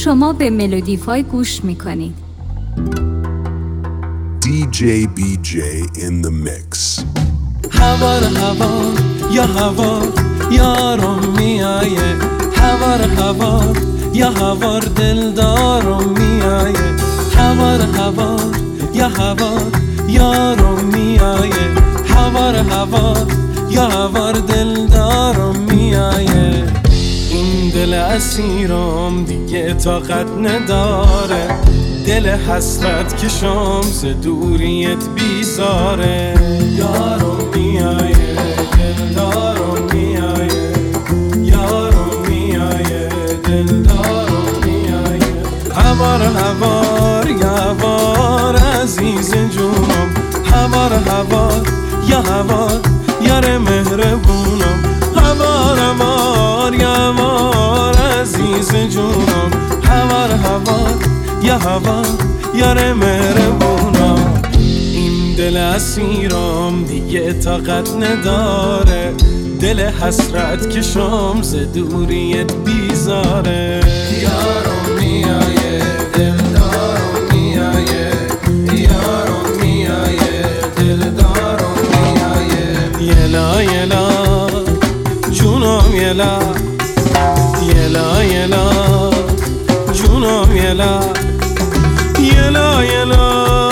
شما به ملودیفای گوش میکنید. DJ BJ in the mix. هوار یا هوار یارم میایه، هوار یا هوار دلدارم میایه، هوار یا هوار یارم میایه، هوار یا هوار دلدارم میایه. این دل اسیرم دیگه طاقت نداره، دل حسرت کشم ز دوریت بیزاره. یارم میایه دلدارم میایه، یارم میایه دلدارم میایه. هوار یا هوار عزیز جونم، هوار یا هوار یار مهربونم، هوار یا هوار عزیز جونم، هوار یا هوار یار مهربونم. این دل اسیرم دیگه طاقت نداره، دل حسرت کشم ز دوریت بیزاره. یارم میایه دلدارم میایه، یارم میایه دلدارم میایه. یلا یلا جونم یلا، یلا یلا جونم یلا، یلا یلا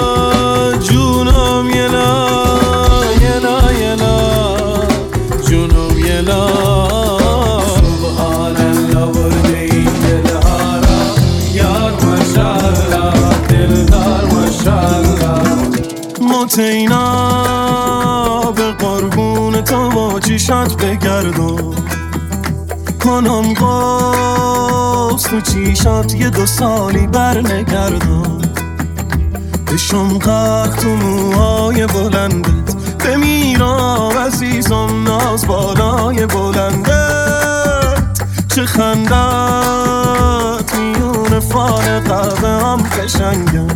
جونم یلا، یلا یلا جونم یلا. سبحان الله برده این دلها را یار ماشاءالله، دلدار ماشاءالله. متینا به قربون تو با چیشات بگردم، کنم قوس تو چیشات یه 2 سالی بر نگردم، بشم غرق تو موهای بلندت، بمیرم عزیزم ناز بالای بلندت. چه خندت میون فال قهوه هم قشنگه،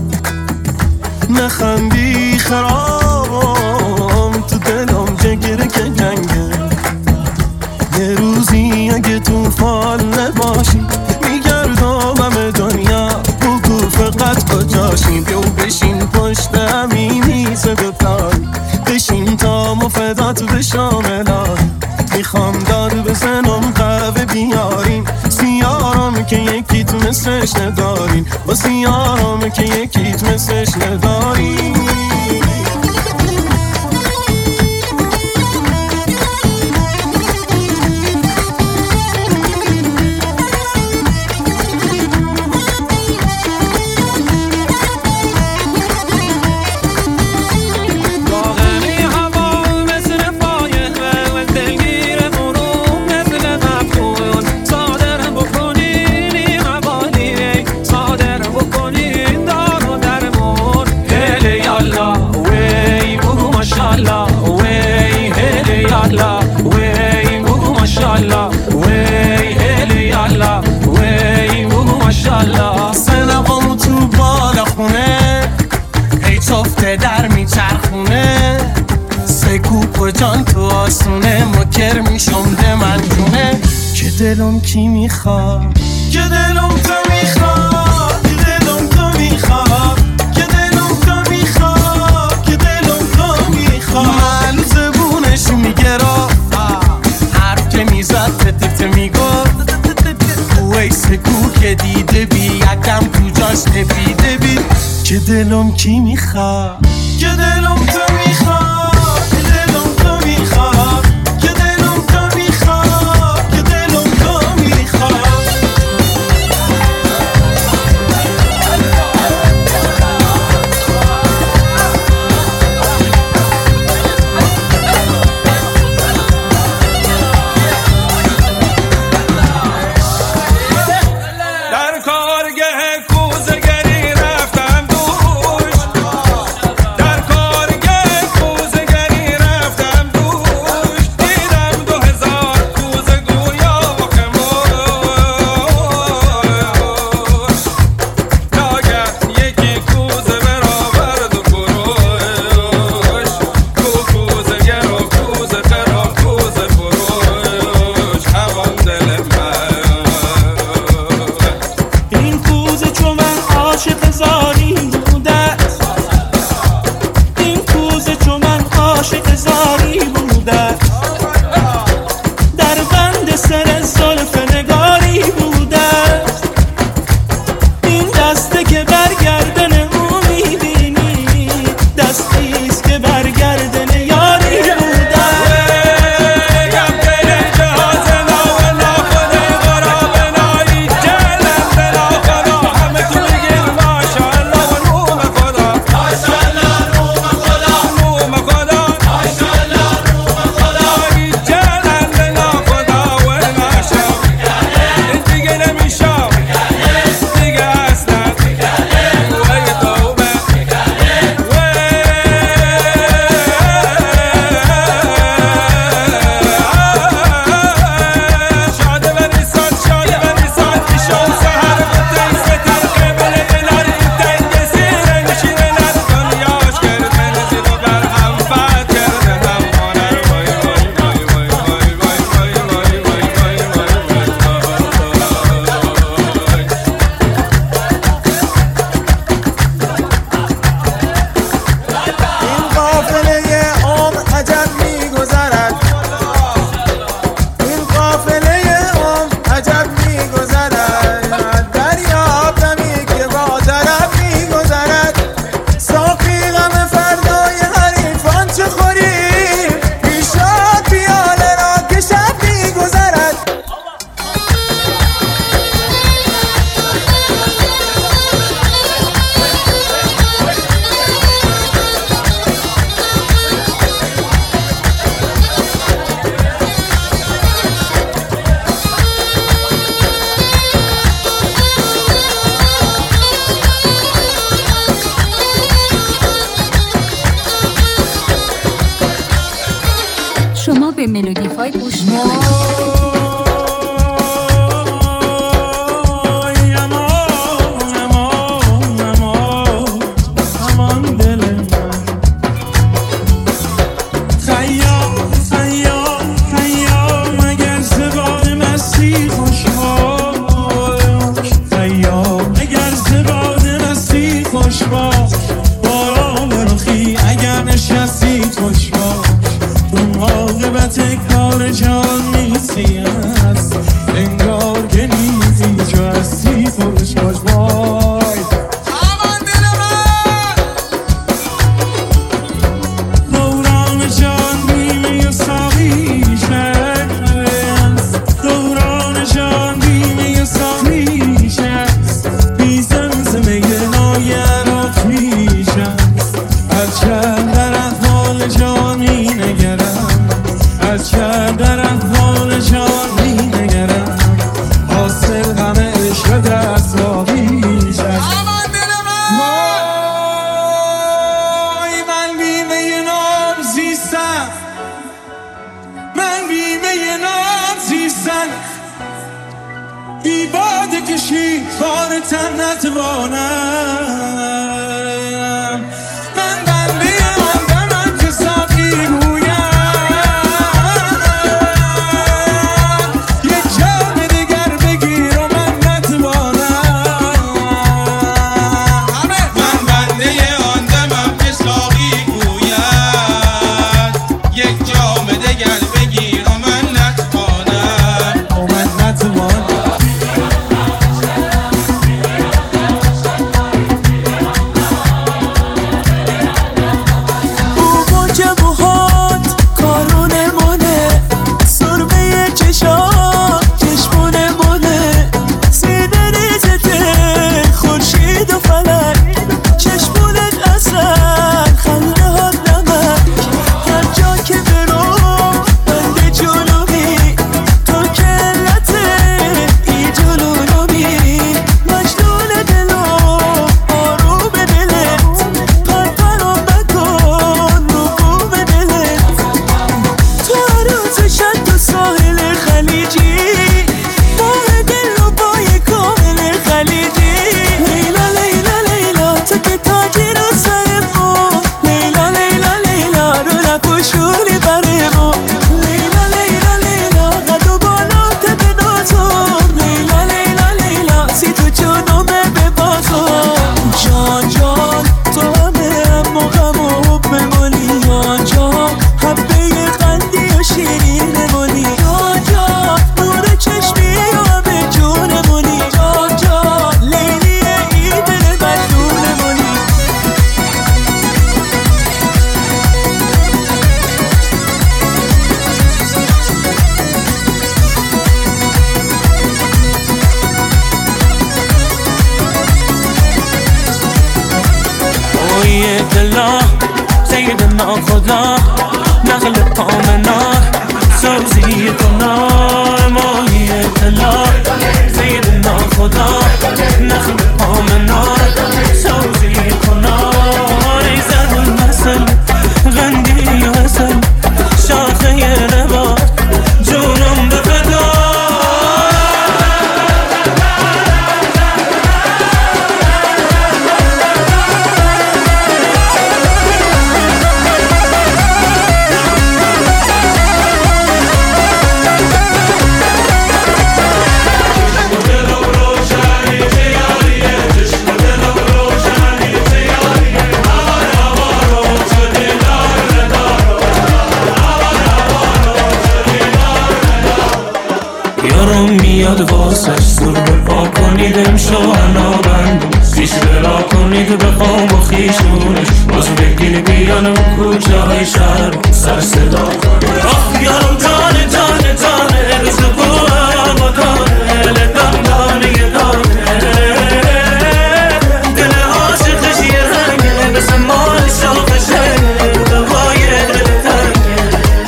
نخندی خرابم تو دلم جگره که جنگه. یه روزی اگه تو فال نباشی میگردم همه دنیا، بگو فقط کجاشیم. بیو بشین پشت همین میز بپای، بشین تا مفدات بشم الهی. میخوام داد بزنم قهوه بیارین، سیارم که یکیت مثلش ندارین، با سیارم که یکیت مثلش ندارین. در میچرخونه سکوپ جان تو آسونه، مکر میشم ده من جونه. که دلم کی میخواد، که دلم تو میخواد، که دلم تو میخواد، که دلم تو میخواد، که دلم تو میخواد. من زبونش میگرا حرف که میزد تتت میگفت، اوی سکو که دیده بی یکم کجاش نفیده بی. که دلم کی میخواد، که دلم تو میخواد، که دلم تو میخواد، که دلم تو میخواد، که دلم تو میخواد. در کارگه کوزگری رفتم دوش، در کارگه ملودیفای گوش میکنید. میاد واسش زور بپا کنید امشو انا بندم پیش برا کنید بخوام با خیشونش باز بگیر بیان و کوچه های شهر سر صدا کنید آخ یارم تانه تانه تانه روز بوها با تانه لدم دانه دانه دل عاشقش یه رنگه بس مال شاقشه دوای دل تنگه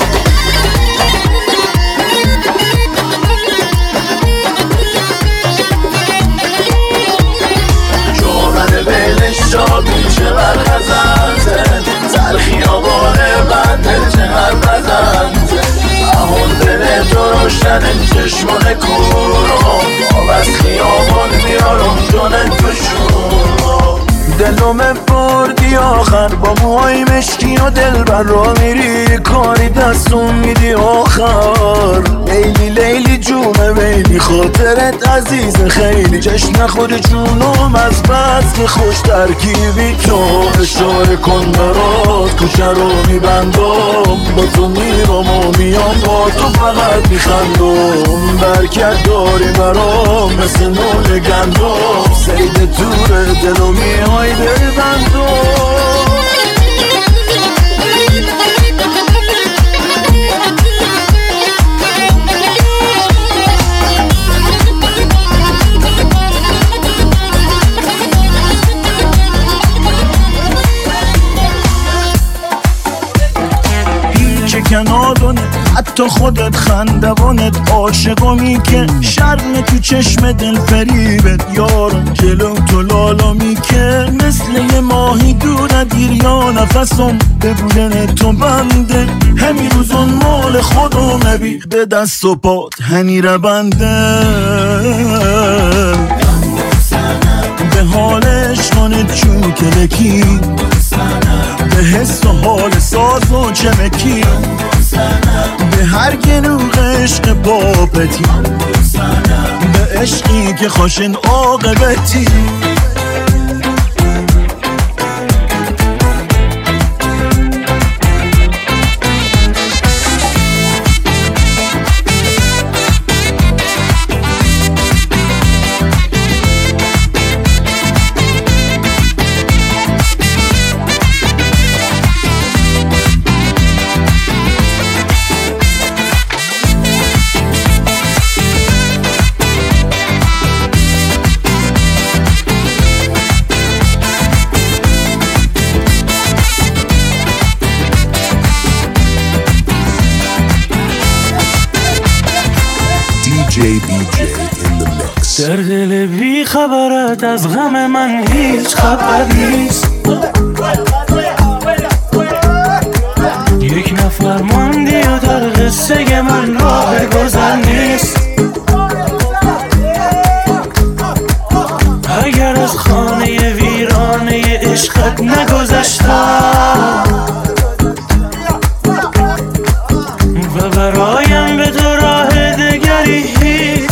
پیشه بر خزنده در خیابان بنده چه هر بزنده کشتن این چشمان کورم آب از خیابان میارم جان توشون دلم بردی آخر با موهای مشکی و دل بر را میری کاری دستون میدی آخر لیلی لیلی جونه بیلی خاطرت عزیز خیلی جشن خود جونم از بس که خوش ترکیبی تو اشاره کن برات کوچه رو میبندم با تو میرم و میام با تو فقط میخندم برکت داری برام مثل نول گندم سید تور دل و میهای دل بندم کنارونه حتی خودت خندوانت عاشقمی که شرم تو چشم دل فریبت یارم جلو تو لالامی که مثل یه ماهی دور دیر یا نفسم به بودن تو بنده همین روزون مال خودم نبی به دست و پات هنی رو بنده به حال عشقانت چوکلکی به حس و حال ساز و چمکی به هر گنوغ عشق بابتی به عشقی که خوشن عاقبتی JBJ in the mix. در دل بی خبرت از غم من هیچ خبر نیست یک نفر ماندی و در قصه من راه گذر نیست اگر از خانه ویرانه عشقت نگذشتم و برایم به تو راه دگری هیچ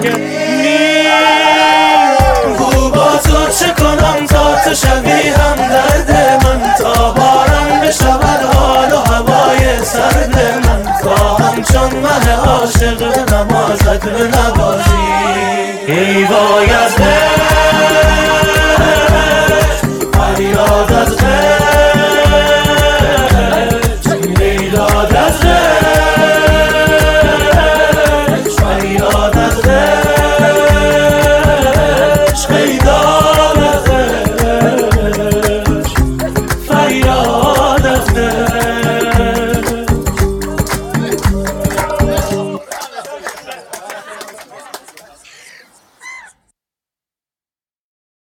گو با تو چه کنم تا تو شوی هم درد من تا بارم بشود حال و هوای سرد من خواهم چون مه عاشق به نمازت به نوازی ای وای از فریاد از فریاد از